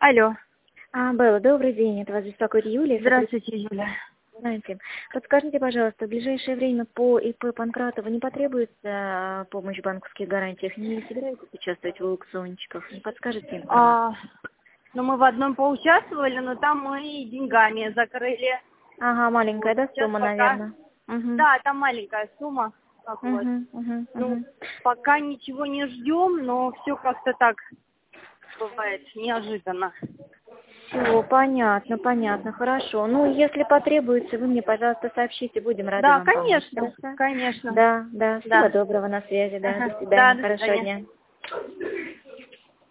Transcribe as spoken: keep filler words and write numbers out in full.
Алло. А, Белла, добрый день. Это вас беспокоит Юлия. Здравствуйте, Юля. Знаете, подскажите, пожалуйста, в ближайшее время по ИП Панкратова не потребуется помощь в банковских гарантиях? Не собираетесь участвовать в аукциончиках? Не подскажете информацию? А, ну, мы в одном поучаствовали, но там мы и деньгами закрыли. Ага, маленькая, Вот, да, сейчас сумма, пока... наверное? Угу. Да, там маленькая сумма. Так вот. Угу, угу, Ну, угу. пока ничего не ждем, но все как-то так бывает неожиданно. Все, понятно, понятно, хорошо. Ну, если потребуется, вы мне, пожалуйста, сообщите, будем рады Да, вам помочь. конечно, Хорошо? конечно. Да, да, всего Да. доброго, на связи, да, Ага. до Да, свидания, до хорошего свидания. дня.